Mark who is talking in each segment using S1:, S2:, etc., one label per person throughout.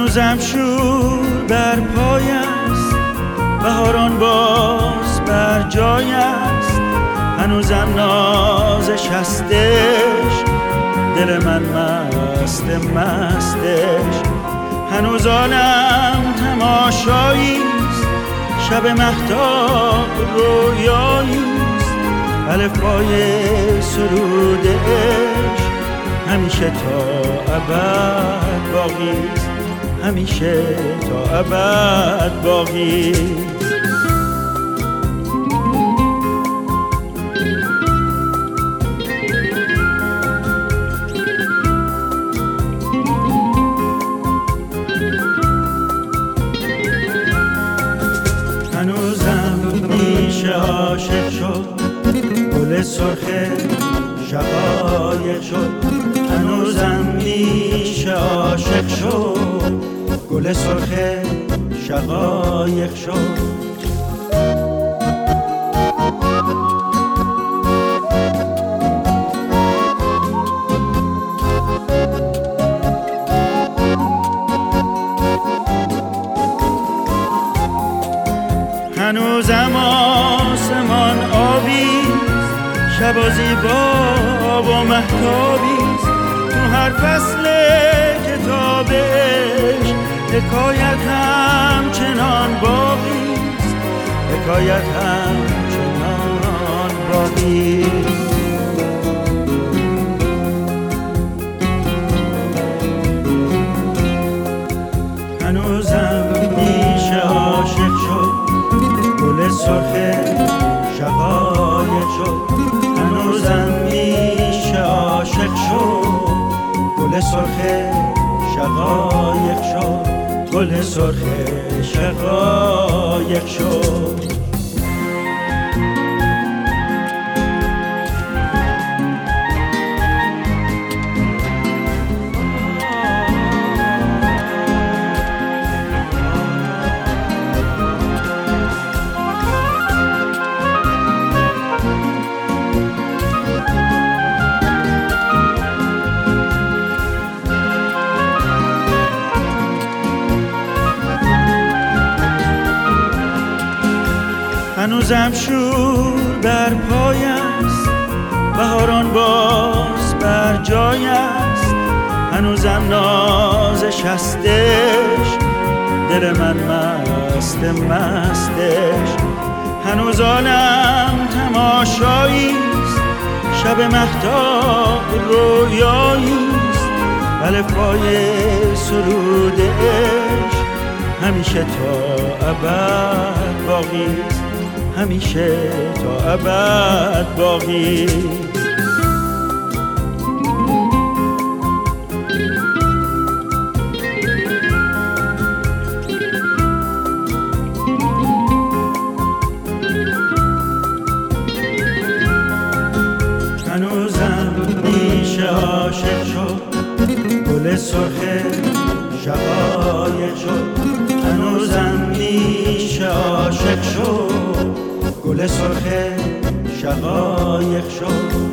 S1: هنوزم شور بر پای است، بهاران باز بر جای است، هنوزم نازش هستش، دل من مستش، هنوز عالم تماشاییست، شب مهتاب رویاییست، الفبای سرود عشق همیشه تا ابد باقیست، همیشه تا ابد باقیست. هنوزم میشه عاشق شد، گل سرخ شقایق شد، هنوزم میشه عاشق شد، گل سرخ شقایق شد. هنوزم آسمان آبیست، شب زیبا و مهتابیست، تو هر فصل کتابش حکایت همچنان باقیست، حکایت همچنان باقیست. هنوزم میشه عاشق شد، گل سرخ شقایق شد، هنوزم میشه عاشق شد، گل سرخ شقایق شد، گل سرخ شقایق شد. هنوزم شور بر پای است، بهاران باز بر جای است، هنوزم نازش هستش، دل من مستش، هنوز عالم تماشاییست، شب مهتاب رویاییست، الفبای سرود عشق همیشه تا ابد باقیست، همیشه تا ابد باقیست. هنوزم میشه عاشق شد، گل سرخ شقایق شد، هنوزم میشه عاشق شد، گل سرخ شقایق شد.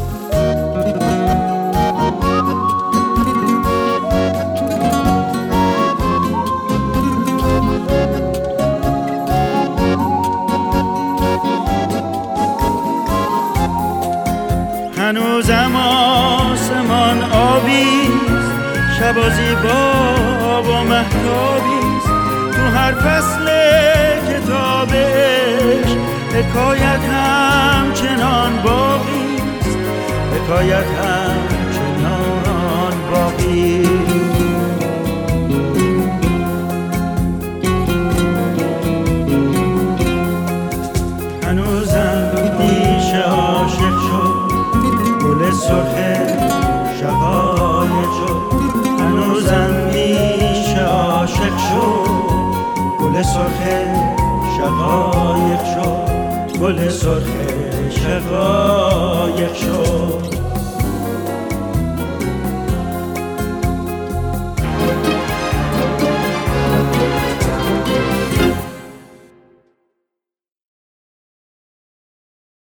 S1: هنوزم آسمان آبیست، شب زیبا و مهتابیست، تو هر فصل کتابش حکایت همچنان باقیست، حکایت همچنان باقیست. هنوزم میشه عاشق شد، گل سرخ شقایق شد، هنوزم میشه عاشق شد، گل سرخ شقایق شد، گل سرخ شقایق شد.